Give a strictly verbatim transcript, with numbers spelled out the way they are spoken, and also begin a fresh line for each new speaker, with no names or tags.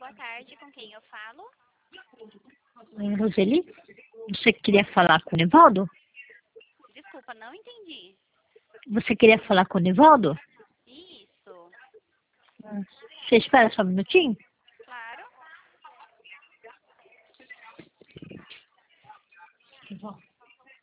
boa tarde, com quem eu falo?
Oi, Roseli, você queria falar com o Nivaldo?
Desculpa, não entendi.
Você queria falar com o Nivaldo?
Isso,
Você espera só um minutinho?
claro.
Nivaldo.